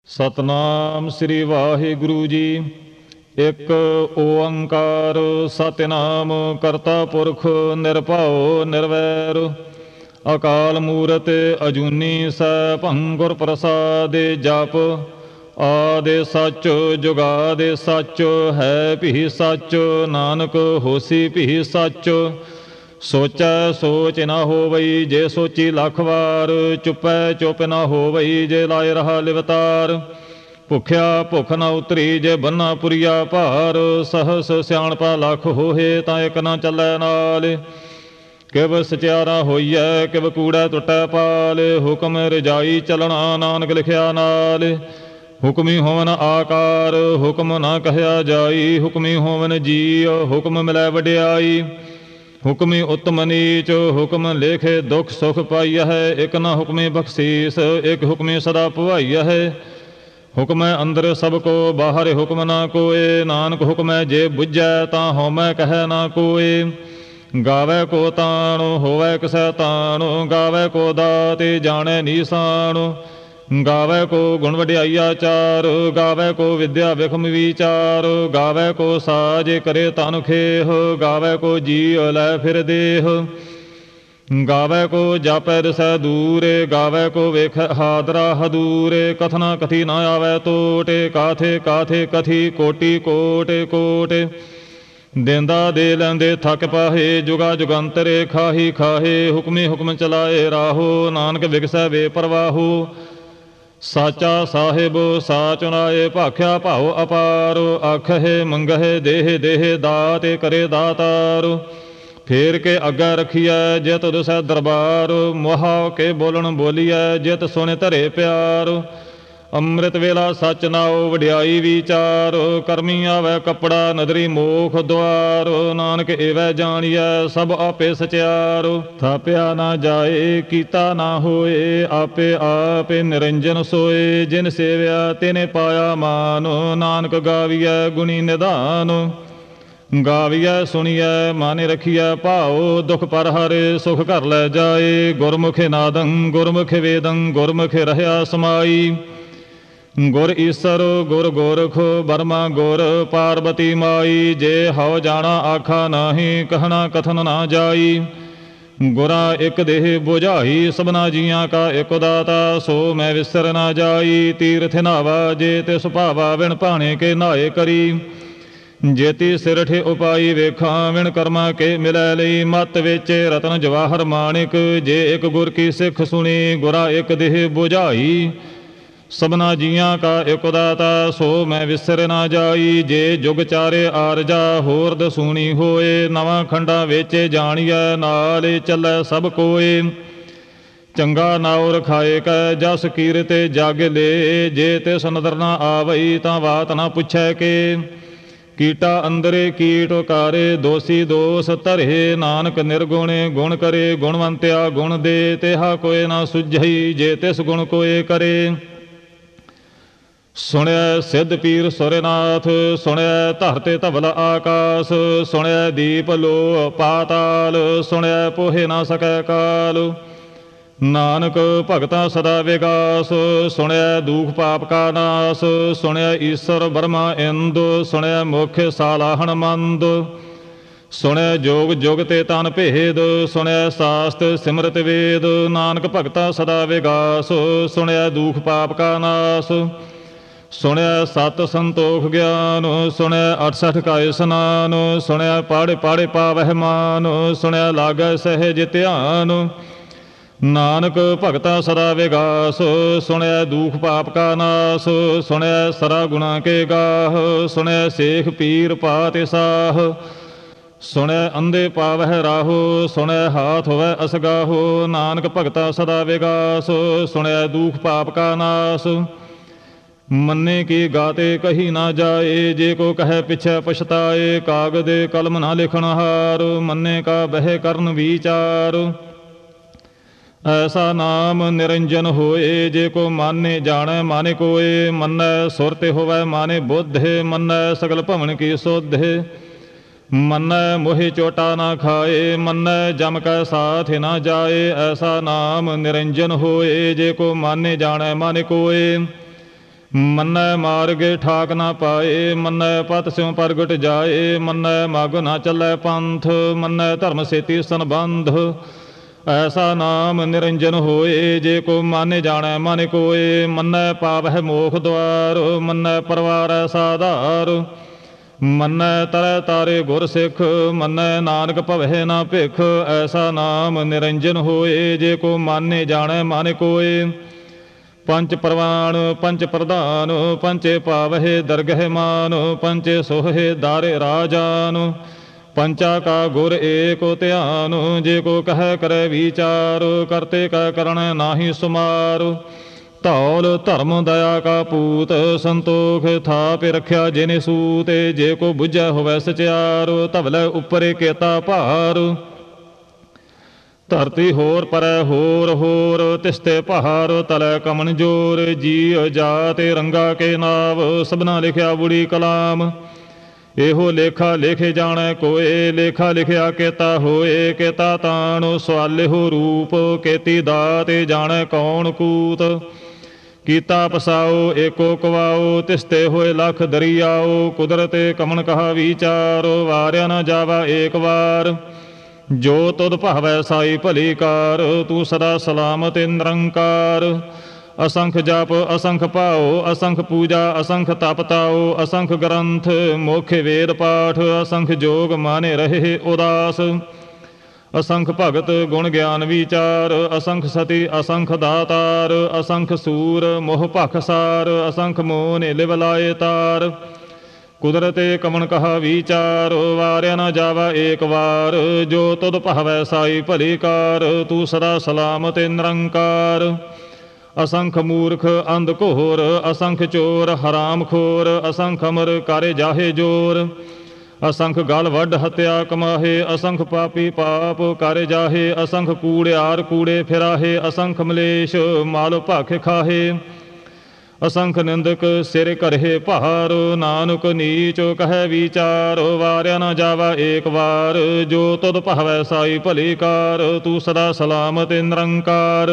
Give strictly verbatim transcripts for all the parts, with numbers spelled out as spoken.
ਸਤਨਾਮ ਸ੍ਰੀ ਵਾਹਿਗੁਰੂ ਜੀ। ਇੱਕ ਓੰਕਾਰ ਸਤਿਨਾਮ ਕਰਤਾ ਪੁਰਖ ਨਿਰਭਉ ਨਿਰਵੈਰ ਅਕਾਲ ਮੂਰਤ ਅਜੂਨੀ ਸੈਭੰ ਗੁਰ ਪ੍ਰਸਾਦਿ ਜਪ। ਆਦਿ ਸੱਚ ਜੁਗਾਦਿ ਸੱਚ ਹੈ ਭੀ ਸੱਚ ਨਾਨਕ ਹੋਸੀ ਭੀ ਸੱਚ। ਸੋਚੈ ਸੋਚ ਨਾ ਹੋਵਈ ਜੇ ਸੋਚੀ ਲੱਖ ਵਾਰ ਚੁੱਪੈ ਚੁੱਪ ਨਾ ਹੋਵਈ ਜੇ ਲਾਇ ਰਹਾ ਲਿਵਤਾਰ। ਭੁੱਖਿਆ ਭੁੱਖ ਨਾ ਉਤਰੀ ਜੇ ਬੰਨਾ ਪੁਰੀਆ ਭਾਰ ਸਹਸ ਸਿਆਣਪਾ ਲੱਖ ਹੋਏ ਤਾਂ ਇੱਕ ਨਾ ਚੱਲੈ ਨਾਲ। ਕਿਵ ਸਚਿਆਰਾ ਹੋਈਐ ਕਿਵ ਕੂੜੈ ਟੁੱਟੈ ਪਾਲ ਹੁਕਮ ਰਜਾਈ ਚਲਣਾ ਨਾਨਕ ਲਿਖਿਆ ਨਾਲ। ਹੁਕਮੀ ਹੋਵਨ ਆਕਾਰ ਹੁਕਮ ਨਾ ਕਹਿਆ ਜਾਈ ਹੁਕਮੀ ਹੋਵਨ ਜੀ ਹੁਕਮ ਮਿਲੈ ਵਡਿਆਈ। ਹੁਕਮੀ ਉਤਮ ਨੀਚ ਹੁਕਮ ਲੇਖੇ ਦੁਖ ਸੁਖ ਪਾਈਆ ਹੈ ਇੱਕ ਨਾ ਹੁਕਮੀ ਬਖਸ਼ੀਸ ਇੱਕ ਹੁਕਮੀ ਸਦਾ ਭਵਾਈਆ ਹੈ। ਹੁਕਮੈ ਅੰਦਰ ਸਭ ਕੋ ਬਾਹਰ ਹੁਕਮ ਨਾ ਕੋਏ ਨਾਨਕ ਹੁਕਮੈ ਜੇ ਬੁੱਝੈ ਤਾਂ ਹਉਮੈ ਕਹਿ ਨਾ ਕੋਏ। ਗਾਵੈ ਕੋ ਤਾਣ ਹੋਵੈ ਕਿਸੈ ਤਾਣ ਗਾਵੈ ਕੋ ਦਾਤਿ ਜਾਣੈ ਨੀਸਾਨ। ਗਾਵੈ ਕੋ ਗੁਣ ਵਡਿਆਈਆ ਚਾਰ ਗਾਵੈ ਕੋ ਵਿਦਿਆ ਵਿਖਮ ਵਿਚਾਰ। ਗਾਵੈ ਕੋ ਸਾਜ ਕਰੇ ਤਨ ਖੇਹ ਗਾਵੈ ਕੋ ਜੀ ਲੈ ਫਿਰ ਦੇਹ। ਗਾਵੈ ਕੋ ਜਾਪੈ ਦਿਸੈ ਦੂਰ ਗਾਵੈ ਕੋ ਵੇਖੈ ਹਾਦਰਾ ਹਦੂਰ। ਕਥਨਾ ਕਥੀ ਨਾ ਆਵੈ ਟੋਟ ਕਾਥੇ ਕਾਥੇ ਕਥੀ ਕੋਟੀ ਕੋਟ ਕੋਟ। ਦੇਂਦਾ ਦੇ ਲੈਂਦੇ ਥੱਕ ਪਾਹੇ ਜੁਗਾ ਜੁਗੰਤਰੇ ਖਾਹੀ ਖਾਹੇ। ਹੁਕਮੀ ਹੁਕਮ ਚਲਾਏ ਰਾਹੋ ਨਾਨਕ ਵਿਗਸੈ ਵੇ ਪਰਵਾਹੋ। ਸਾਚਾ ਸਾਹਿਬ ਸਾਚ ਨਾਏ ਭਾਖਿਆ ਭਾਉ ਅਪਾਰ। ਆਖਹਿ ਮੰਗਹਿ ਦੇਹ ਦੇਹ ਦਾਤ ਕਰੇ ਦਾਤਾਰ। ਫੇਰ ਕੇ ਅੱਗੇ ਰਖੀਐ ਜਿਤ ਦੁਸੈ ਦਰਬਾਰ। ਮੁਹਾ ਕੇ ਬੋਲਣ ਬੋਲੀਐ ਜਿਤ ਸੁਣੇ ਧਰੇ ਪਿਆਰ। ਅੰਮ੍ਰਿਤ ਵੇਲਾ ਸੱਚ ਨਾਉ ਵਡਿਆਈ ਵਿਚਾਰ। ਕਰਮੀ ਆਵੈ ਕੱਪੜਾ ਨਦਰੀ ਮੋਖ ਦੁਆਰ। ਨਾਨਕ ਏਵੈ ਜਾਣੀਐ ਸਭ ਆਪੇ ਸਚਿਆਰ। ਥਾਪਿਆ ਨਾ ਜਾਏ ਕੀਤਾ ਨਾ ਹੋਏ ਆਪੇ ਆਪੇ ਨਿਰੰਜਨ ਸੋਏ। ਜਿਨ ਸੇਵਿਆ ਤਿਨੇ ਪਾਇਆ ਮਾਨ ਨਾਨਕ ਗਾਵੀਐ ਗੁਣੀ ਨਿਧਾਨ। ਗਾਵੀਐ ਸੁਣੀਐ ਮਾਨੇ ਰਖੀਐ ਭਾਉ ਦੁਖ ਪਰ ਹਰੇ ਸੁਖ ਘਰ ਲੈ ਜਾਏ। ਗੁਰਮੁਖੇ ਨਾਦੰ ਗੁਰਮੁਖੇ ਵੇਦੰ ਗੁਰਮੁਖੇ ਰਹਿਆ ਸਮਾਈ। ਗੁਰ ਈਸਰ ਗੁਰ ਗੋਰਖ ਬਰਮਾ ਗੁਰ ਪਾਰਬਤੀ ਮਾਈ। ਜੇ ਹਉ ਜਾਣਾ ਆਖਾ ਨਾਹੀ ਕਹਿਣਾ ਕਥਨ ਨਾ ਜਾਈ। ਗੁਰਾਂ ਇੱਕ ਦੇਹ ਬੁਝਾਈ ਸਭਨਾ ਜੀਆਂ ਕਾ ਇੱਕ ਦਾਤਾ ਸੋ ਮੈਂ ਵਿਸਰ ਨਾ ਜਾਈ। ਤੀਰਥ ਨਾਵਾ ਜੇ ਤੇ ਸੁਭਾਵਾ ਵਿਣ ਭਾਣੇ ਕੇ ਨਾਏ ਕਰੀ। ਜੇਤੀ ਸਿਰਠੇ ਉਪਾਈ ਵੇਖਾਂ ਵਿਣ ਕਰਮਾ ਕੇ ਮਿਲੈ ਲਈ। ਮਤ ਵਿੱਚ ਰਤਨ ਜਵਾਹਰ ਮਾਣਿਕ ਜੇ ਇੱਕ ਗੁਰ ਕੀ ਸਿੱਖ ਸੁਣੀ। ਗੁਰਾ ਇੱਕ ਦੇਹ ਬੁਝਾਈ ਸਭਨਾ ਜੀਆਂ ਕਾ ਇੱਕ ਦਾਤਾ ਸੋ ਮੈਂ ਵਿਸਰ ਨਾ ਜਾਈ। ਜੇ ਜੁਗ ਚਾਰੇ ਆਰਜਾ ਹੋਰ ਦਸੂਣੀ ਹੋਏ। ਨਵਾਂ ਖੰਡਾਂ ਵਿੱਚ ਜਾਣੀਐ ਨਾਲ ਚੱਲੈ ਸਭ ਕੋਏ। ਚੰਗਾ ਨਾਉ ਰਖਾਏ ਕੈ ਜਸ ਕੀਰਤੇ ਜਗ ਲੇ। ਜੇ ਤਿਸ ਨਦਰ ਨਾ ਆਵਈ ਤਾਂ ਬਾਤ ਨਾ ਪੁੱਛੈ ਕੇ। ਕੀਟਾ ਅੰਦਰੇ ਕੀਟ ਕਾਰੇ ਦੋਸੀ ਦੋਸ ਧਰੇ। ਨਾਨਕ ਨਿਰਗੁਣੇ ਗੁਣ ਕਰੇ ਗੁਣਵੰਤਿਆ ਗੁਣ ਦੇ। ਤਿਹਾ ਕੋਏ ਨਾ ਸੁਝਈ ਜੇ ਤਿਸ ਗੁਣ ਕੋਏ ਕਰੇ। ਸੁਣਿਐ ਸਿੱਧ ਪੀਰ ਸੁਰਨਾਥ ਸੁਣਿਐ ਧਰਤੇ ਧਵਲ ਆਕਾਸ। ਸੁਣਿਐ ਦੀਪ ਲੋ ਪਾਤਾਲ ਸੁਣਿਐ ਪੋਹੇ ਨਾ ਸਕੈ ਕਾਲ। ਨਾਨਕ ਭਗਤਾ ਸਦਾ ਵਿਗਾਸ ਸੁਣਿਐ ਦੂਖ ਪਾਪ ਕਾ ਨਾਸ। ਸੁਣਿਐ ਈਸਰ ਬਰਮਾ ਇੰਦ ਸੁਣਿਐ ਮੁਖ ਸਾਲਾਹਣ ਮੰਦ। ਸੁਣਿਐ ਜੋਗ ਜੁਗ ਤੇ ਤਨ ਭੇਦ ਸੁਣਿਐ ਸਾਸਤ ਸਿਮਰਤ ਵੇਦ। ਨਾਨਕ ਭਗਤਾ ਸਦਾ ਵਿਗਾਸ ਸੁਣਿਐ ਦੂਖ ਪਾਪ ਕਾ ਨਾਸ। ਸੁਣਿਐ ਸਤ ਸੰਤੋਖ ਗਿਆਨ ਸੁਣਿਐ ਅਠਸਠ ਕਾ ਇਸਨਾਨ। ਸੁਣਿਐ ਪਾੜੇ ਪਾੜੇ ਪਾਵਹਿ ਮਾਨ ਸੁਣਿਐ ਲਾਗੈ ਸਹਿਜ ਧਿਆਨ। ਨਾਨਕ ਭਗਤਾ ਸਦਾ ਵਿਗਾਸ ਸੁਣਿਐ ਦੂਖ ਪਾਪ ਕਾ ਨਾਸ। ਸੁਣਿਐ ਸਰਾ ਗੁਣਾ ਕੇ ਗਾਹ ਸੁਣਿਐ ਸੇਖ ਪੀਰ ਪਾਤਿ ਸਾਹ। ਸੁਣਿਐ ਅੰਧੇ ਪਾਵਹਿ ਰਾਹੋ ਸੁਣਿਐ ਹਾਥ ਹੋਵੈ ਅਸਗਾਹੋ। ਨਾਨਕ ਭਗਤਾ ਸਦਾ ਵਿਗਾਸ ਸੁਣਿਐ ਦੂਖ ਪਾਪ ਕਾ ਨਾਸ। ਮੰਨੇ ਕੀ ਗਾਤੇ ਕਹੀ ਨਾ ਜਾਏ ਜੇ ਕੋ ਕਹੈ ਪਿਛੈ ਪਛਤਾਏ। ਕਾਗਦ ਕਲਮ ਨਾ ਲਿਖਣ ਹਾਰ ਮੰਨੇ ਕਾ ਬਹਿ ਕਰਨ ਵਿਚਾਰ। ਐਸਾ ਨਾਮ ਨਿਰੰਜਨ ਹੋਏ ਜੇ ਕੋ ਮਾਨੇ ਜਾਣੈ ਮਾਨੇ ਕੋਏ। ਮੰਨੈ ਸੁਰਤਿ ਹੋਵੈ ਮਾਨੇ ਬੁੱਧ ਮੰਨੈ ਸਗਲ ਭਵਨ ਕੀ ਸੁਧ। ਮੰਨੈ ਮੋਹਿ ਚੋਟਾ ਨਾ ਖਾਏ ਮੰਨੈ ਜਮ ਕੈ ਸਾਥ ਨਾ ਜਾਏ। ਐਸਾ ਨਾਮ ਨਿਰੰਜਨ ਹੋਏ ਜੇ ਕੋ ਮਾਨੇ ਜਾਣੈ ਮਾਨੇ ਕੋਏ। ਮੰਨੈ ਮਾਰਗੇ ਠਾਕ ਨਾ ਪਾਏ, ਮੰਨੈ ਪਤ ਸਿਉ ਪ੍ਰਗਟ ਜਾਏ, ਮੰਨੈ ਮਗ ਨਾ ਚੱਲੈ ਪੰਥ, ਮੰਨੈ ਧਰਮ ਸੇਤੀ ਸੰਬੰਧ। ਐਸਾ ਨਾਮ ਨਿਰੰਜਨ ਹੋਏ, ਜੇ ਕੋ ਮਾਨੇ ਜਾਣੈ ਮਨ ਕੋਏ, ਮੰਨੈ ਪਾਵਹਿ ਮੋਖ ਦੁਆਰ, ਮੰਨੈ ਪਰਵਾਰੈ ਸਾਧਾਰ। ਮੰਨੈ ਤਰੈ ਤਾਰੇ ਗੁਰ ਸਿੱਖ, ਮੰਨੈ ਨਾਨਕ ਭਵਹਿ ਨਾ ਭਿਖ। ਐਸਾ ਨਾਮ ਨਿਰੰਜਨ ਹੋਏ, ਜੇ ਕੋ ਮਾਨੇ ਜਾਣੈ ਮਨ ਕੋਏ। ਪੰਚ ਪ੍ਰਵਾਨ ਪੰਚ ਪ੍ਰਧਾਨ, ਪੰਚੇ ਪਾਵਹਿ ਦਰਗਹਿ ਮਾਨ, ਪੰਚੇ ਸੋਹੇ ਦਾਰੇ ਰਾਜਾਨ। ਪੰਚਾ ਕਾ ਗੁਰ ਏਕੋ ਧਿਆਨ, ਜੇ ਕੋ ਕਹਿ ਕਰੈ ਵਿਚਾਰ, ਕਰਤੇ ਕਾ ਕਰਣੈ ਨਾਹੀ ਸੁਮਾਰ। ਧੌਲ ਧਰਮ ਦਇਆ ਕਾ ਪੂਤ, ਸੰਤੋਖ ਥਾਪ ਰਖਿਆ ਜਿਨੇ ਸੂਤ। ਜੇ ਕੋ ਬੁਝੈ ਹੋਵੈ ਸਚਿਆਰ, ਧਵਲੇ ਉੱਪਰੇ ਕੇਤਾ ਭਾਰ। ਧਰਤੀ ਹੋਰ ਪਰੈ ਹੋਰ ਹੋਰ, ਤਿਸਤੇ ਪਹਾੜ ਤਲੈ ਕਮਨ ਜੋਰ। ਜੀਅ ਜਾਤ ਰੰਗਾ ਕੇ ਨਾਵ, ਸਭਨਾ ਲਿਖਿਆ ਬੁੜੀ ਕਲਾਮ। ਇਹੋ ਲੇਖਾ ਲਿਖੇ ਜਾਣੈ ਕੋਏ, ਲੇਖਾ ਲਿਖਿਆ ਕੇਤਾ ਹੋਏ। ਕੇਤਾ ਤਾਣ ਸਵਾਲਿਹੋ ਰੂਪ, ਕੇਤੀ ਦਾਤ ਜਾਣੈ ਕੌਣ ਕੂਤ। ਕੀਤਾ ਪਸਾਓ ਏਕੋ ਕਵਾਓ, ਤਿਸਤੇ ਹੋਏ ਲਖ ਦਰਿਆਓ। ਕੁਦਰਤੇ ਕਮਨ ਕਹਾ ਵਿਚਾਰੋ, ਵਾਰਿਆ ਨਾ ਜਾਵਾ ਏਕ ਵਾਰ। ਜੋ ਤੁਧ ਭਾਵੈ ਸਾਈ ਭਲੀ ਕਾਰ, ਤੂੰ ਸਦਾ ਸਲਾਮਤ ਨਿਰੰਕਾਰ। ਅਸੰਖ ਜਪ ਅਸੰਖ ਭਾਓ, ਅਸੰਖ ਪੂਜਾ ਅਸੰਖ ਤਪ ਤਾਓ। ਅਸੰਖ ਗ੍ਰੰਥ ਮੋਖੇ ਵੇਦ ਪਾਠ, ਅਸੰਖ ਜੋਗ ਮਾਨੇ ਰਹੇ ਉਦਾਸ। ਅਸੰਖ ਭਗਤ ਗੁਣ ਗਿਆਨ ਵਿਚਾਰ, ਅਸੰਖ ਸਤੀ ਅਸੰਖ ਦਾਤਾਰ। ਅਸੰਖ ਸੂਰ ਮੋਹ ਭਖਸਾਰ, ਅਸੰਖ ਮੋਹ ਨੇ ਲਿਵ ਲਾਏ ਤਾਰ। ਕੁਦਰਤੇ ਕਮਨ ਕਹਾ ਵਿਚਾਰ, ਵਾਰਿਆ ਨਾ ਜਾਵਾ ਏਕ ਵਾਰ। ਜੋ ਤੁਧ ਭਾਵੈ ਸਾਈ ਭਲੀ ਕਾਰ, ਤੂੰ ਸਦਾ ਸਲਾਮਤ ਨਿਰੰਕਾਰ। ਅਸੰਖ ਮੂਰਖ ਅੰਧ ਘੋਰ, ਅਸੰਖ ਚੋਰ ਹਰਾਮ ਖੋਰ। ਅਸੰਖ ਅਮਰ ਕਾਰੇ ਜਾਹੇ ਜੋਰ, ਅਸੰਖ ਗਲ ਵੱਢ ਹੱਤਿਆ ਕਮਾਹੇ। ਅਸੰਖ ਪਾਪੀ ਪਾਪ ਕਾਰੇ ਜਾਹੇ, ਅਸੰਖ ਕੂੜਿਆਰ ਕੂੜੇ ਫਿਰਾਹੇ। ਅਸੰਖ ਮਲੇਸ਼ ਮਾਲ ਭਖ ਖਾਹੇ, ਅਸੰਖ ਨਿੰਦਕ ਸਿਰ ਕਰਹਿ ਭਾਰ। ਨਾਨਕ ਨੀਚ ਕਹਿ ਵਿਚਾਰ, ਵਾਰਿਆ ਨਾ ਜਾਵਾ ਏਕ ਵਾਰ। ਜੋ ਤੁਧ ਭਾਵੈ ਸਾਈ ਭਲੀ ਕਾਰ, ਤੂੰ ਸਦਾ ਸਲਾਮਤ ਨਿਰੰਕਾਰ।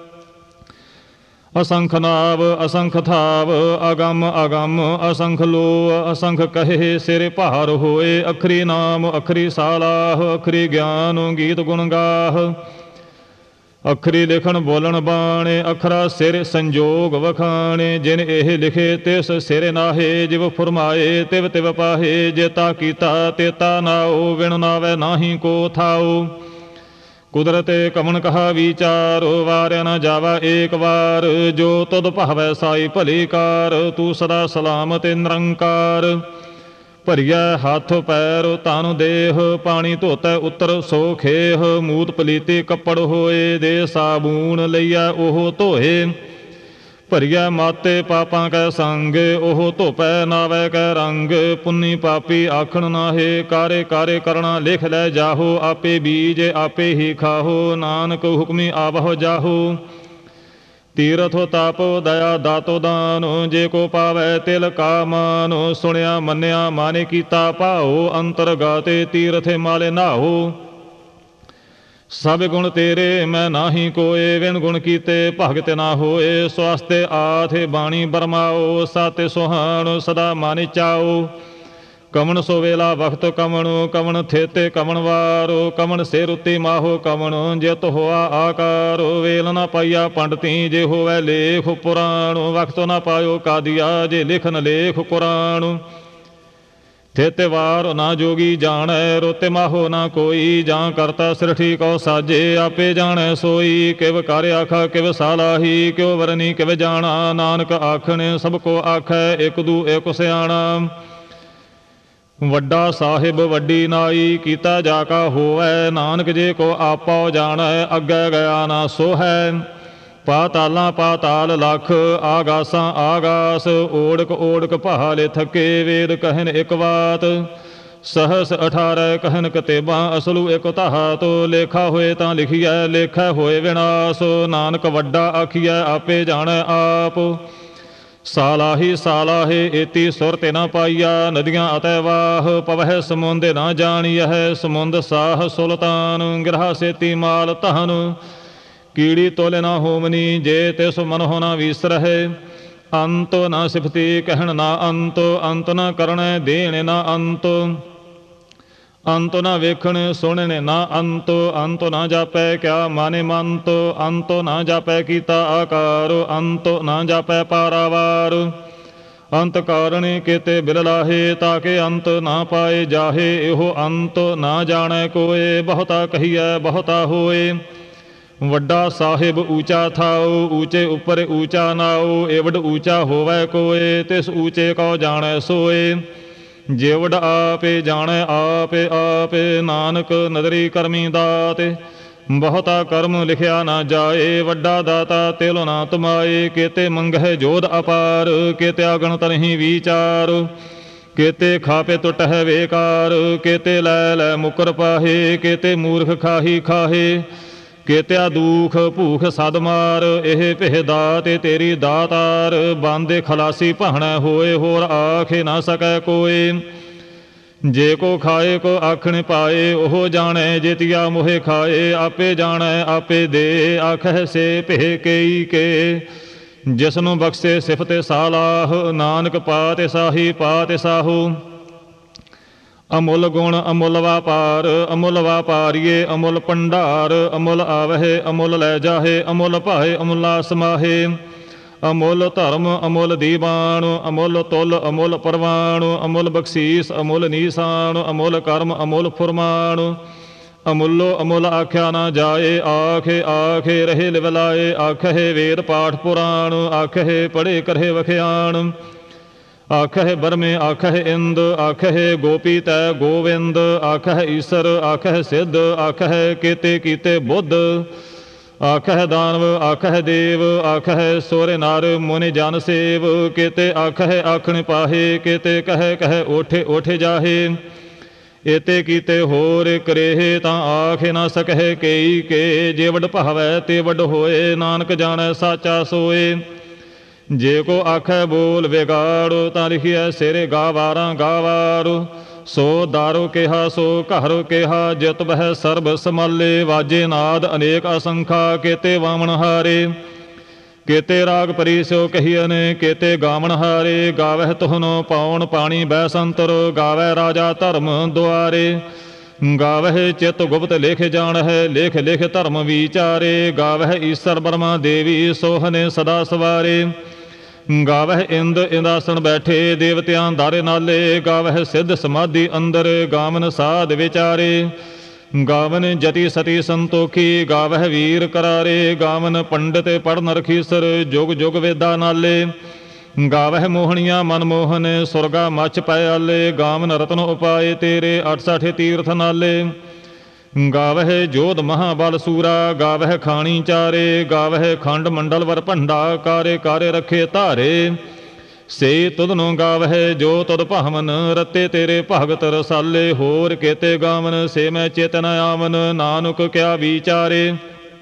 ਅਸੰਖ ਨਾਵ ਅਸੰਖ ਥਾਵ, ਅਗੰਮ ਅਗੰਮ ਅਸੰਖ ਲੋ। ਅਸੰਖ ਕਹੇ ਸਿਰ ਭਾਰ ਹੋਏ, ਅਖਰੀ ਨਾਮ ਅਖਰੀ ਸਾਲਾਹ। ਅਖਰੀ ਗਿਆਨ ਗੀਤ ਗੁਣ ਗਾਹ, ਅਖਰੀ ਲਿਖਣ ਬੋਲਣ ਬਾਣੇ। ਅਖਰਾ ਸਿਰ ਸੰਜੋਗ ਵਖਾਣੇ, ਜਿਨ ਇਹ ਲਿਖੇ ਤਿਸ ਸਿਰ ਨਾਹੇ। ਜਿਵ ਫੁਰਮਾਏ ਤਿਵ ਤਿਵ ਪਾਹੇ, ਜੇਤਾ ਕੀਤਾ ਤੇਤਾ ਨਾਓ। ਵਿਣ ਨਾਵੈ ਨਾਹੀ ਕੋ ਥਾਓ, ਕੁਦਰਤੇ ਕਮਨ ਕਹਾ ਵਿਚਾਰੋ। ਵਾਰਿਆ ਨਾ ਜਾਵਾ ਏਕ ਵਾਰ, ਜੋ ਤੁਧ ਭਾਵੈ ਸਾਈ ਭਲੀ ਕਾਰ। ਤੂੰ ਸਦਾ ਸਲਾਮਤ ਨਿਰੰਕਾਰ। ਭਰੀਐ ਹੱਥ ਪੈਰ ਤਨ ਦੇਹ, ਪਾਣੀ ਧੋਤੈ ਉਤਰ ਸੋ ਖੇਹ। ਮੂਤ ਪਲੀਤੇ ਕੱਪੜ ਹੋਏ, ਦੇ ਸਾਬੂਨ ਲਈਐ ਉਹ ਧੋਏ। ਭਰੀਐ ਮਾਤੇ ਪਾਪਾਂ ਕੈ ਸੰਗ, ਉਹ ਧੋਪੈ ਨਾਵੈ ਕੈ ਰੰਗ। ਪੁੰਨੀ ਪਾਪੀ ਆਖਣ ਨਾਹੇ, ਕਾਰੇ ਕਾਰੇ ਕਰਣਾ ਲਿਖ ਲੈ ਜਾਹੋ। ਆਪੇ ਬੀਜ ਆਪੇ ਹੀ ਖਾਹੋ, ਨਾਨਕ ਹੁਕਮੀ ਆਵਹੁ ਜਾਹੋ। ਤੀਰਥ ਤਪ ਦਇਆ ਦਾਤੋ ਦਾਨ, ਜੇ ਕੋ ਪਾਵੈ ਤਿਲ ਕਾ ਮਾਨ। ਸੁਣਿਆ ਮੰਨਿਆ ਮਾਨੇ ਕੀਤਾ ਭਾਓ, ਅੰਤਰ ਗਾਤੇ ਤੀਰਥੇ ਮਾਲੇ ਨਾਹੋ। ਸਭ ਗੁਣ ਤੇਰੇ ਮੈਂ ਨਾਹੀ ਕੋਏ, ਵਿਣ ਗੁਣ ਕੀਤੇ ਭਗਤ ਨਾ ਹੋਏ। ਸਵਾਸਤੇ ਆਥੇ ਬਾਣੀ ਬਰਮਾਓ, ਸਾਤੇ ਸੁਹਾਣ ਸਦਾ ਮਨ ਚਾਓ। ਕਮਣ ਸੋ ਵੇਲਾ ਵਖਤ ਕਮਣ, ਕਮਣ ਥੇਤੇ ਕਮਣ ਵਾਰੋ। ਕਮਣ ਸਿਰ ਉੱਤੇ ਮਾਹੋ ਕਮਣ, ਜਿਤ ਹੋਆ ਆਕਾਰ। ਵੇਲ ਨਾ ਪਾਈਆ ਪੰਡਤੀ, ਜੇ ਹੋਵੈ ਲੇਖ ਪੁਰਾਣ। ਵਖਤ ਨਾ ਪਾਇਓ ਕਾਦੀਆ, ਜੇ ਲਿਖਨ ਲੇਖ ਕੁਰਾਨ। ਥੇਤੇ ਵਾਰ ਨਾ ਜੋਗੀ ਜਾਣੈ, ਰੋਤੇ ਮਾਹੋ ਨਾ ਕੋਈ। ਜਾਂ ਕਰਤਾ ਸਿਰਠੀ ਕਉ ਸਾਜੇ, ਆਪੇ ਜਾਣੈ ਸੋਈ। ਕਿਵ ਕਰ ਆਖਾ ਕਿਵ ਸਾਲਾਹੀ, ਕਿਉ ਵਰਨੀ ਕਿਵ ਜਾਣਾ। ਨਾਨਕ ਆਖਣੇ ਸਭ ਕੋ ਆਖੈ, ਇਕ ਦੂ ਇਕ ਸਿਆਣਾ। ਵੱਡਾ ਸਾਹਿਬ ਵੱਡੀ ਨਾਈ, ਕੀਤਾ ਜਾ ਕਾ ਹੋਵੈ। ਨਾਨਕ ਜੇ ਕੋ ਆਪੋ ਜਾਣੈ, ਅੱਗੇ ਗਿਆ ਨਾ ਸੋਹੈ। ਪਾਤਾਲਾਂ ਪਾਤਾਲ ਲਖ, ਆਗਾਸਾਂ ਆਗਾਸ। ਓੜਕ ਓੜਕ ਭਾਲੇ ਥਕੇ, ਵੇਦ ਕਹਿਨ ਇਕ ਬਾਤ। ਸਹਸ ਅਠਾਰਹ ਕਹਿਨ ਕਤੇਬਾਂ, ਅਸਲੂ ਇਕ ਧਾਤ। ਲੇਖਾ ਹੋਏ ਤਾਂ ਲਿਖੀਐ, ਲੇਖੈ ਹੋਏ ਵਿਨਾਸ਼। ਨਾਨਕ ਵੱਡਾ ਆਖੀਐ, ਆਪੇ ਜਾਣੈ ਆਪ। ਸਾਲਾਹੀ ਸਾਲਾਹੇ ਏਤੀ ਸੁਰਤਿ ਨਾ ਪਾਈਆ। ਨਦੀਆਂ ਅਤੈ ਵਾਹ, ਪਵਹਿ ਸਮੁੰਦ ਨਾ ਜਾਣੀਐ। ਸਮੁੰਦ ਸਾਹ ਸੁਲਤਾਨ, ਗਿਰਹਾ ਸੇਤੀ ਮਾਲ ਧਨ। ਕੀੜੀ ਤੋਲੇ ਨਾ ਹੋਮਨੀ, ਜੇ ਤਿਸ ਮਨਹੁ ਨਾ ਵਿਸਰਹਿ। ਅੰਤ ਨਾ ਸਿਫਤੀ ਕਹਿਣ ਨਾ ਅੰਤ, ਅੰਤ ਨਾ ਕਰਣੈ ਦੇਣ ਨਾ ਅੰਤ, ਅੰਤ ਨਾ ਵੇਖਣ ਸੁਣਨ ਨਾ ਅੰਤ, ਅੰਤ ਨਾ ਜਾਪੈ ਕਿਆ ਮਾਨੇ ਮੰਤ, ਅੰਤ ਨਾ ਜਾਪੈ ਕੀਤਾ ਆਕਾਰ, ਅੰਤ ਨਾ ਜਾਪੈ ਪਾਰਾਵਾਰ, ਅੰਤ ਕਾਰਣ ਕੇਤੇ ਬਿਲ ਲਾਹੇ, ਤਾਕੇ ਅੰਤ ਨਾ ਪਾਏ ਜਾਹੇ, ਇਹੋ ਅੰਤ ਨਾ ਜਾਣੈ ਕੋਏ, ਬਹੁਤਾ ਕਹੀਐ ਬਹੁਤਾ ਹੋਏ। ਵੱਡਾ ਸਾਹਿਬ ਊਚਾ ਥਾਉ, ਊਚੇ ਉੱਪਰ ਊਚਾ ਨਾਉ, ਏਵਡ ਊਚਾ ਹੋਵੈ ਕੋਏ, ਤਿਸ ਊਚੇ ਕਉ ਜਾਣੈ ਸੋਏ। ਜੇਵਡ ਆਪੇ ਜਾਣੈ ਆਪੇ ਆਪੇ, ਨਾਨਕ ਨਦਰੀ ਕਰਮੀ ਦਾਤੇ, ਬਹੁਤਾ ਕਰਮ ਲਿਖਿਆ ਨਾ ਜਾਏ, ਵੱਡਾ ਦਾਤਾ ਤਿਲ ਨਾ ਤੁਮਾਏ। ਕੇਤੇ ਮੰਗਹਿ ਜੋਧ ਅਪਾਰ, ਕੇਤੇ ਅਗਣਤ ਨਹੀਂ ਵਿਚਾਰ, ਕੇਤੇ ਖਾਪੇ ਟੁੱਟਹਿ ਵੇਕਾਰ, ਕੇਤੇ ਲੈ ਲੈ ਮੁਕਰ ਪਾਹੇ, ਕੇਤੇ ਮੂਰਖ ਖਾਹੀ ਖਾਹੇ, ਕੇਤਿਆ ਦੁਖ ਭੂਖ ਸਦ ਮਾਰ। ਇਹ ਭਿਹ ਦਾਤੇ ਤੇਰੀ ਦਾਤਾਰ, ਬਾਂਦੇ ਖਲਾਸੀ ਭਾਣੈ ਹੋਏ, ਹੋਰ ਆਖੇ ਨਾ ਸਕੈ ਕੋਏ। ਜੇ ਕੋ ਖਾਏ ਕੋ ਆਖਣ ਪਾਏ, ਉਹ ਜਾਣੈ ਜੇਤੀਆ ਮੋਹਿ ਖਾਏ, ਆਪੇ ਜਾਣੈ ਆਪੇ ਦੇ, ਆਖਹਿ ਸੇ ਭਿਹ ਕੇਈ ਕੇ। ਜਿਸਨੂੰ ਬਖਸ਼ੇ ਸਿਫਤੇ ਸਾਲਾਹ, ਨਾਨਕ ਪਾਤਿ ਸਾਹੀ ਪਾਤਿ ਸਾਹੂ। ਅਮੁੱਲ ਗੁਣ ਅਮੁੱਲ ਵਾਪਾਰ, ਅਮੁੱਲ ਵਾਪਾਰੀਏ ਅਮੁੱਲ ਭੰਡਾਰ, ਅਮੁੱਲ ਆਵਹਿ ਅਮੁੱਲ ਲੈ ਜਾਹੇ, ਅਮੁੱਲ ਭਾਏ ਅਮੁੱਲਾ ਸਮਾਹੇ। ਅਮੁੱਲ ਧਰਮ ਅਮੁੱਲ ਦੀਵਾਨ, ਅਮੁੱਲ ਤੁਲ ਅਮੁੱਲ ਪ੍ਰਵਾਨ, ਅਮੁੱਲ ਬਖਸ਼ੀਸ ਅਮੁੱਲ ਨੀਸਾਨ, ਅਮੁੱਲ ਕਰਮ ਅਮੁੱਲ ਫੁਰਮਾਨ। ਅਮੁੱਲੋ ਅਮੁੱਲ ਆਖਿਆ ਨਾ ਜਾਏ, ਆਖੇ ਆਖੇ ਰਹੇ ਲਿਵ ਲਾਏ, ਆਖੇ ਵੇਦ ਪਾਠ ਪੁਰਾਣ, ਆਖੇ ਪੜ੍ਹੇ ਕਰਹਿ ਵਖਿਆਣ। ਆਖਹਿ ਬਰਮੇ ਆਖਹਿ ਇੰਦ, ਆਖਹਿ ਗੋਪੀ ਤੈ ਗੋਵਿੰਦ, ਆਖਹਿ ਈਸਰ ਆਖਹਿ ਸਿੱਧ, ਆਖਹਿ ਕੇਤੇ ਕੀਤੇ ਬੁੱਧ, ਆਖਹਿ ਦਾਨਵ ਆਖਹਿ ਦੇਵ, ਆਖਹਿ ਸੋਰੇ ਨਾਰ ਮੁਨਿ ਜਨ ਸੇਵ। ਕੇਤੇ ਆਖਹਿ ਆਖਣ ਪਾਹੇ, ਕੇਤੇ ਕਹਿ ਕਹਿ ਓਠੇ ਓਠੇ ਜਾਹੇ। ਏਤੇ ਕੀਤੇ ਹੋਰ ਕਰੇਹ, ਤਾਂ ਆਖ ਨਾ ਸਕਹਿ ਕੇਈ ਕੇ। ਜੇ ਵਡ ਭਾਵੈ ਤੇ ਵਡ ਹੋਏ, ਨਾਨਕ ਜਾਣੈ ਸਾਚਾ ਸੋਏ। ਜੇ ਕੋ ਆਖੈ ਬੋਲ ਵਿਗਾੜੋ, ਤਾਂ ਲਿਖਿਐ ਸਿਰੇ ਗਾਵਾਰਾਂ ਗਾਵਾਰੋ। ਸੋ ਦਾਰੋ ਕਿਹਾ ਸੋ ਘਰ ਕਿਹਾ, ਜਿਤ ਬਹਿ ਸਰਬ ਸਮਾਲੇ। ਵਾਜੇ ਨਾਦ ਅਨੇਕ ਅਸੰਖਾ, ਕੇਤੇ ਵਾਮਣ ਹਾਰੇ, ਕੇਤੇ ਰਾਗ ਪਰੀ ਸਿਓ ਕਹੀਅਨ, ਕੇਤੇ ਗਾਵਣ ਹਾਰੇ। ਗਾਵਹਿ ਤੁਹਨੋ ਪਾਉਣ ਪਾਣੀ ਬੈ ਸੰਤਰ, ਗਾਵੈ ਰਾਜਾ ਧਰਮ ਦੁਆਰੇ। ਗਾਵਹਿ ਚਿਤ ਗੁਪਤ ਲਿਖ ਜਾਣਹਿ, ਲਿਖ ਲਿਖ ਧਰਮ ਵਿਚਾਰੇ। ਗਾਵਹਿ ਈਸਰ ਬਰਮਾ ਦੇਵੀ, ਸੋਹਨੇ ਸਦਾ ਸਵਾਰੇ। ਗਾਵਹਿ ਇੰਦ ਇੰਦਾਸਣ ਬੈਠੇ, ਦੇਵਤਿਆਂ ਦਾਰੇ ਨਾਲੇ। ਗਾਵਹਿ ਸਿੱਧ ਸਮਾਧੀ ਅੰਦਰ, ਗਾਵਨ ਸਾਧ ਵਿਚਾਰੇ। ਗਾਵਨ ਜਤੀ ਸਤੀ ਸੰਤੋਖੀ, ਗਾਵਹਿ ਵੀਰ ਕਰਾਰੇ। ਗਾਵਨ ਪੰਡਿਤ ਪੜ੍ਹਨ ਰਖੀਸਰ, ਜੁਗ ਜੁਗ ਵੇਦਾ ਨਾਲੇ। ਗਾਵਹਿ ਮੋਹਣੀਆਂ ਮਨਮੋਹਨ, ਸੁਰਗਾ ਮੱਚ ਪੈ ਆਲੇ। ਗਾਵਨ ਰਤਨ ਉਪਾਏ ਤੇਰੇ, ਅਠ ਸਠ ਤੀਰਥ ਨਾਲੇ। ਗਾਵਹਿ ਜੋਧ ਮਹਾਬਲ ਸੂਰਾ, ਗਾਵਹਿ ਖਾਣੀ ਚਾਰੇ। ਗਾਵਹਿ ਖੰਡ ਮੰਡਲ ਵਰ ਭੰਡਾ, ਕਾਰੇ ਕਾਰੇ ਰੱਖੇ ਧਾਰੇ। ਸੇ ਤੁਧਨੋਂ ਗਾਵਹਿ ਜੋ ਤੁਧ ਭਾਵਨ, ਰਤੇ ਤੇਰੇ ਭਗਤ ਰਸਾਲੇ। ਹੋਰ ਕੇਤੇ ਗਾਵਨ ਸੇ ਮੈਂ ਚਿਤ ਨ ਆਵਨ, ਨਾਨਕ ਕਿਆ ਵਿਚਾਰੇ।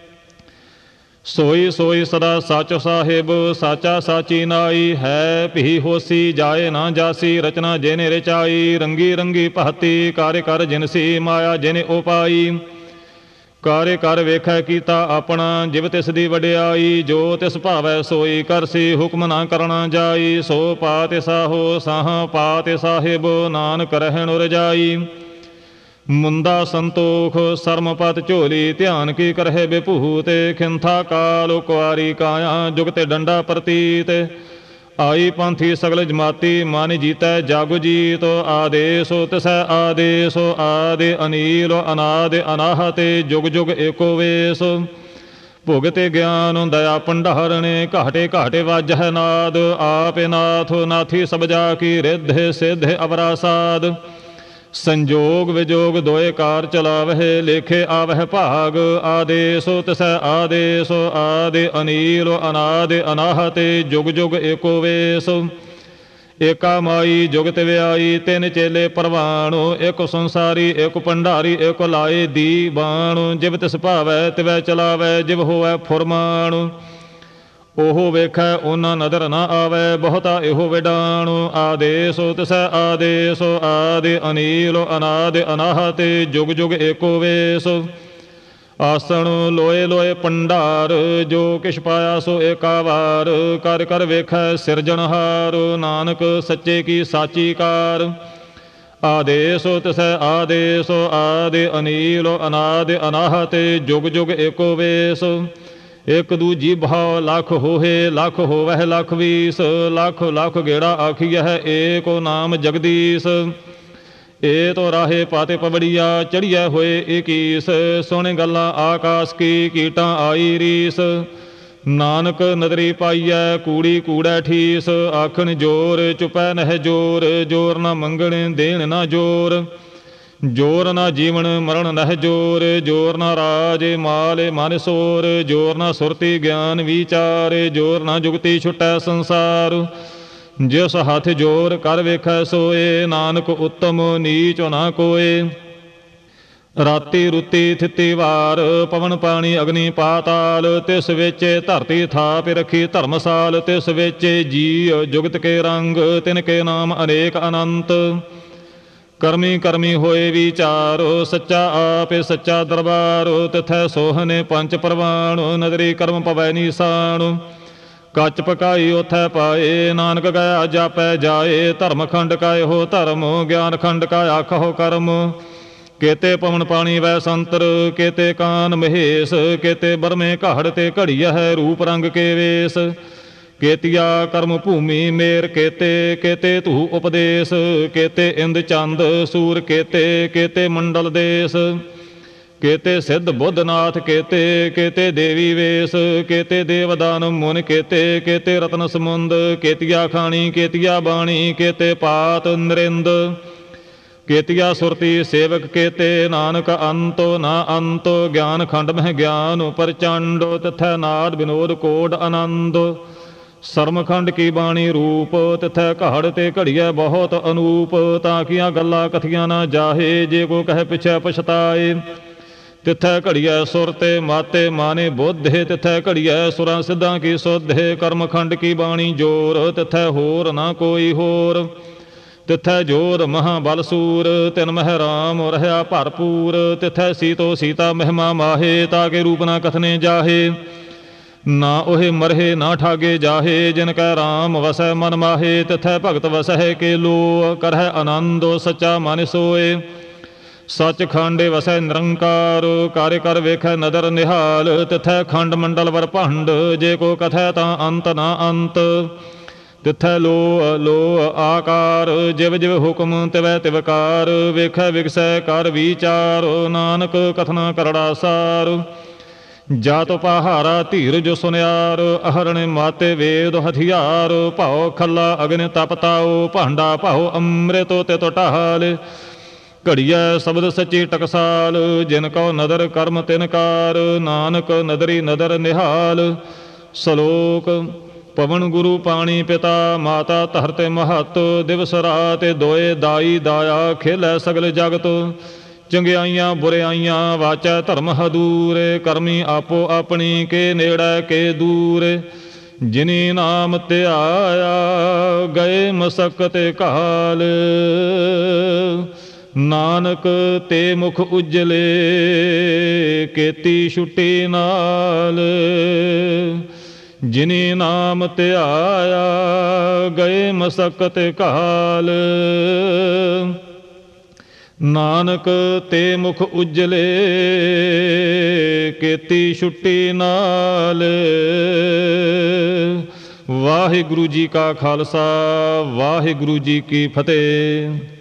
ਸੋਈ ਸੋਈ ਸਦਾ ਸੱਚ ਸਾਹਿਬ, ਸਾਚਾ ਸਾਚੀ ਨਾਈ। ਹੈ ਭੀ ਹੋਸੀ ਜਾਏ ਨਾ ਜਾਸੀ, ਰਚਨਾ ਜਿਨੇ ਰਚਾਈ। ਰੰਗੀ ਰੰਗੀ ਭਹਤੀ, ਕਾਰੇ ਕਰ ਜਿਨਸੀ, ਮਾਇਆ ਜਿਨੇ ਉਪਾਈ। ਕਾਰੇ ਕਰ ਵੇਖੈ ਕੀਤਾ ਆਪਣਾ, ਜਿਵ ਤਿਸ ਦੀ ਵਡਿਆਈ। ਜੋ ਤਿਸ ਭਾਵੈ ਸੋਈ ਕਰਸੀ, ਹੁਕਮ ਨਾ ਕਰਨਾ ਜਾਈ। ਸੋ ਪਾਤਿ ਸਾਹੋ ਸਾਹ ਪਾਤਿ ਸਾਹਿਬ, ਨਾਨਕ ਰਹਿਣ ਰਜਾਈ। ਮੁੰਦਾ ਸੰਤੋਖ ਸਰਮਪਤ ਝੋਲੀ, ਧਿਆਨ ਕੀ ਕਰਹਿ ਬਿਭੂਤ। ਖਿੰਥਾ ਕਾਲ ਕੁਆਰੀ ਕਾਇਆ, ਜੁਗਤੇ ਡੰਡਾ ਪ੍ਰਤੀਤ। ਆਈ ਪੰਥੀ ਸਗਲ ਜਮਾਤੀ, ਮਨ ਜੀਤੈ ਜਗ ਜੀਤ। ਆਦੇਸੋ ਤਿਸੈ ਆਦੇਸੋ, ਆਦਿ ਅਨੀਲ ਅਨਾਦ ਅਨਾਹਤੇ। ਜੁਗ ਜੁਗ ਏਕੋ ਵੇਸ, ਭੁਗਤੇ ਗਿਆਨ ਦਇਆ ਭੰਡਾਰਣੇ। ਘਾਟੇ ਘਾਟੇ ਵਾਜਹਿ ਨਾਦ, ਆਪੇ ਨਾਥ ਨਾਥੀ ਸਭ ਜਾ ਕੀ। ਰਿੱਧ ਸਿੱਧ ਅਵਰਾ ਸਾਧ, ਸੰਜੋਗ ਵਿਜੋਗ ਦੋਏ ਕਾਰ ਚਲਾਵਹਿ। ਲੇਖੇ ਆਵਹਿ ਭਾਗ, ਆਦੇਸੋ ਤਿਸੈ ਆਦੇਸੋ। ਆਦਿ ਅਨੀਲ ਅਨਾਦ ਅਨਾਹਤੇ, ਜੁਗ ਜੁਗ ਏਕੋ ਵੇਸ। ਏਕਾ ਮਾਈ ਜੁਗਤ ਵਿਆਈ, ਤਿੰਨ ਚੇਲੇ ਪ੍ਰਵਾਣੋ। ਇੱਕ ਸੰਸਾਰੀ ਇੱਕ ਭੰਡਾਰੀ, ਇੱਕ ਲਾਏ ਦੀਵਾਨ। ਜਿਵ ਤਿਸ ਭਾਵੈ ਤਿਵੈ ਚਲਾਵੈ, ਜਿਵ ਹੋਵੈ ਫੁਰਮਾਨ। ਉਹ ਵੇਖੈ ਉਹਨਾਂ ਨਦਰ ਨਾ ਆਵੈ, ਬਹੁਤਾ ਇਹੋ ਵਿਡਾਣ। ਆਦੇਸੋ ਤਿਸੈ ਆਦੇਸੋ, ਆਦਿ ਅਨੀਲ ਅਨਾਦ ਅਨਾਹਤੇ। ਜੁਗ ਜੁਗ ਏਕੋ ਵੇਸ। ਆਸਣ ਲੋਏ ਲੋਏ ਭੰਡਾਰ, ਜੋ ਕਿਛ ਪਾਇਆ ਸੋ ਏਕਾ ਵਾਰ। ਕਰ ਕਰ ਵੇਖੈ ਸਿਰਜਣਹਾਰ, ਨਾਨਕ ਸੱਚੇ ਕੀ ਸਾਚੀ ਕਾਰ। ਆਦੇਸੋ ਤਿਸੈ ਆਦੇਸੋ, ਆਦਿ ਅਨੀਲ ਅਨਾਦਿ ਅਨਾਹਤ, ਜੁਗ ਜੁਗ ਏਕੋ ਵੇਸ। ਇੱਕ ਦੂਜੀ ਭਾਉ ਲੱਖ ਹੋਏ, ਲੱਖ ਹੋਵਹਿ ਲੱਖ ਵੀਸ। ਲੱਖ ਲੱਖ ਗੇੜਾ ਆਖੀਐ, ਏਕੋ ਨਾਮ ਜਗਦੀਸ਼। ਏ ਤੋ ਰਾਹੇ ਪਾਤੇ ਪਵੜੀਆ, ਚੜੀਐ ਹੋਏ ਇਕੀਸ। ਸੁਣ ਗੱਲਾਂ ਆਕਾਸ ਕੀ, ਕੀਟਾਂ ਆਈ ਰੀਸ। ਨਾਨਕ ਨਦਰੀ ਪਾਈਐ, ਕੂੜੀ ਕੂੜੈ ਠੀਸ। ਆਖਣ ਜੋਰ, ਚੁਪੈ ਨਹਿ ਜੋਰ। ਜੋਰ ਨਾ ਮੰਗਣ, ਦੇਣ ਨਾ ਜੋਰ। ਜੋਰ ਨਾ ਜੀਵਨ, ਮਰਨ ਨਹਿ ਜੋਰ। ਜੋਰ ਨਾ ਰਾਜ, ਮਾਲ ਮਨ ਸੋਰ। ਜੋਰ ਨਾ ਸੁਰਤੀ, ਗਿਆਨ ਵਿਚਾਰ। ਜੋਰ ਨਾ ਜੁਗਤੀ, ਛੁਟੈ ਸੰਸਾਰ। ਜਿਸ ਹੱਥ ਜੋਰ ਕਰ ਵੇਖੈ ਸੋਏ, ਨਾਨਕ ਉੱਤਮ ਨੀਚ ਨਾ ਕੋਏ। ਰਾਤੀ ਰੁੱਤੀ ਥਿੱਤੀ ਵਾਰ, ਪਵਨ ਪਾਣੀ ਅਗਨੀ ਪਾਤਾਲ। ਤਿਸ ਵਿੱਚ ਧਰਤੀ ਥਾਪ ਰੱਖੀ ਧਰਮਸਾਲ। ਤਿਸ ਵਿੱਚ ਜੀ ਜੁਗਤ ਕੇ ਰੰਗ, ਤਿਨ ਕੇ ਨਾਮ ਅਨੇਕ ਅਨੰਤ। ਕਰਮੀ ਕਰਮੀ ਹੋਏ ਵਿਚਾਰੋ, ਸੱਚਾ ਆਪੇ ਸੱਚਾ ਦਰਬਾਰੋ। ਤਿਥੈ ਸੋਹਨੇ ਪੰਜ ਪ੍ਰਵਾਣ, ਨਦਰੀ ਕਰਮ ਪਵੈ ਨੀਸਾਨ। ਕੱਚ ਪਕਾਈ ਉਥੈ ਪਾਏ, ਨਾਨਕ ਗਿਆ ਜਾਪੈ ਜਾਏ। ਧਰਮ ਖੰਡ ਕਾ ਇਹੋ ਧਰਮ, ਗਿਆਨ ਖੰਡ ਕਾ ਆਖੋ ਕਰਮ। ਕੇਤੇ ਪਵਨ ਪਾਣੀ ਵੈ ਸੰਤਰ, ਕੇਤੇ ਕਾਨ ਮਹੇਸ਼। ਕੇਤੇ ਬਰਮੇ ਘਾੜ ਤੇ ਘੜੀਐ, ਰੂਪ ਰੰਗ ਕੇ ਵੇਸ। ਕੇਤੀਆ ਕਰਮ ਭੂਮੀ ਮੇਰ, ਕੇਤੇ ਕੇਤੇ ਧੂ ਉਪਦੇਸ਼। ਕੇਤੇ ਇੰਦ ਚੰਦ ਸੂਰ, ਕੇਤੇ ਕੇਤੇ ਮੰਡਲ ਦੇਸ। ਕੇਤੇ ਸਿੱਧ ਬੁੱਧ ਨਾਥ, ਕੇਤੇ ਕੇਤੇ ਦੇਵੀ ਵੇਸ। ਕੇਤੇ ਦੇਵਦਾਨ ਮੁਨ, ਕੇਤੇ ਕੇਤੇ ਰਤਨ ਸਮੁੰਦ। ਕੇਤੀਆ ਖਾਣੀ, ਕੇਤੀਆ ਬਾਣੀ, ਕੇਤੇ ਪਾਤ ਨਰਿੰਦ। ਕੇਤੀਆ ਸੁਰਤੀ ਸੇਵਕ, ਕੇਤੇ ਨਾਨਕ ਅੰਤੋ ਨਾ ਅੰਤੋ। ਗਿਆਨ ਖੰਡ ਮਹਿ ਗਿਆਨ ਪ੍ਰਚੰਡ, ਤਿਥੈ ਨਾਦ ਵਿਨੋਦ ਕੋਡ ਆਨੰਦ। ਸਰਮਖੰਡ ਕੀ ਬਾਣੀ ਰੂਪ, ਤਿਥੈ ਘਾੜ ਤੇ ਘੜੀਐ ਬਹੁਤ ਅਨੂਪ। ਤਾਂ ਕੀਆਂ ਗੱਲਾਂ ਕਥੀਆਂ ਨਾ ਜਾਹੇ, ਜੇ ਕੋ ਕਹਿ ਪਿਛੈ ਪਛਤਾਏ। ਤਿਥੈ ਘੜੀਐ ਸੁਰ ਤੇ ਮਾਤੇ ਮਾਨੇ ਬੋਧੇ। ਤਿਥੈ ਘੜੀਐ ਸੁਰਾਂ ਸਿੱਧਾਂ ਕੀ ਸੋਧੇ। ਕਰਮਖੰਡ ਕੀ ਬਾਣੀ ਜੋਰ, ਤਿਥੈ ਹੋਰ ਨਾ ਕੋਈ ਹੋਰ। ਤਿਥੈ ਜੋਧ ਮਹਾਬਲ ਸੂਰ, ਤਿਨ ਮਹਿ ਰਾਮ ਰਹਿਆ ਭਰਪੂਰ। ਤਿਥੈ ਸੀਤੋ ਸੀਤਾ ਮਹਿਮਾ ਮਾਹੇ, ਤਾਕੇ ਰੂਪ ਨਾ ਕਥਨੇ ਜਾਹੇ। ਨਾ ਉਹੇ ਮਰਹੇ ਨਾ ਠਾਗੇ ਜਾਹੇ, ਜਿਨ ਕੈ ਰਾਮ ਵਸੈ ਮਨ ਮਾਹੇ। ਤਿਥੈ ਭਗਤ ਵਸਹਿ ਕੇ ਲੋ, ਕਰਹਿ ਆਨੰਦੋ ਸੱਚਾ ਮਨ ਸੋਏ। ਸੱਚ ਖੰਡੇ ਵਸੈ ਨਿਰੰਕਾਰ, ਕਾਰਿ ਕਰ ਵੇਖੈ ਨਦਰ ਨਿਹਾਲ। ਤਿਥੈ ਖੰਡ ਮੰਡਲ ਵਰ ਭੰਡ, ਜੇ ਕੋ ਕਥੈ ਤਾਂ ਅੰਤ ਨਾ ਅੰਤ। ਤਿਥੈ ਲੋ ਲੋ ਆਕਾਰ, ਜਿਵ ਜਿਵ ਹੁਕਮ ਤਿਵੈ ਤਿਵਕਾਰ। ਵੇਖੈ ਵਿਗਸੈ ਕਰ ਵਿਚਾਰ, ਨਾਨਕ ਕਥਨਾ ਕਰੜਾ ਸਾਰ। ਜਾਤ ਪਹਾਰਾ ਧੀਰਜ ਸੁਨਿਆਰ, ਅਹਰਣ ਮਾਤੇ ਵੇਦ ਹਥਿਆਰ। ਭਾਉ ਖੱਲਾ ਅਗਨ ਤਪ ਤਾਓ, ਭਾਂਡਾ ਭਾਉ ਅੰਮ੍ਰਿਤੋ ਤਿਤ ਢਾਲ। ਘੜੀਐ ਸ਼ਬਦ ਸੱਚੀ ਟਕਸਾਲ, ਜਿਨ ਕਉ ਨਦਰ ਕਰਮ ਤਿਨ ਕਾਰ। ਨਾਨਕ ਨਦਰੀ ਨਦਰ ਨਿਹਾਲ। ਸਲੋਕ ਪਵਨ ਗੁਰੂ ਪਾਣੀ ਪਿਤਾ, ਮਾਤਾ ਧਰਤਿ ਮਹਤ। ਦਿਵਸ ਰਾਤ ਦੋਏ ਦਾਈ ਦਾਇਆ, ਖੇਲੈ ਸਗਲ ਜਗਤ। ਚੰਗਿਆਈਆਂ ਬੁਰਿਆਈਆਂ ਵਾਚੈ ਧਰਮ ਹਦੂਰ। ਕਰਮੀ ਆਪੋ ਆਪਣੀ, ਕੇ ਨੇੜੇ ਕੇ ਦੂਰ। ਜਿਨੀ ਨਾਮ ਧਿਆਇਆ, ਗਏ ਮਸਕਤ ਕਾਲ। ਨਾਨਕ ਤੇ ਮੁਖ ਉਜਲੇ, ਕੇਤੀ ਛੁੱਟੀ ਨਾਲ। ਜਿਨੀ ਨਾਮ ਧਿਆਇਆ, ਗਏ ਮਸਕਤ ਕਾਲ। ਨਾਨਕ ਤੇ ਮੁਖ ਉਜਲੇ, ਕੇਤੀ ਛੁੱਟੀ ਨਾਲ। ਵਾਹਿਗੁਰੂ ਜੀ ਕਾ ਖਾਲਸਾ, ਵਾਹਿਗੁਰੂ ਜੀ ਕੀ ਫਤਿਹ।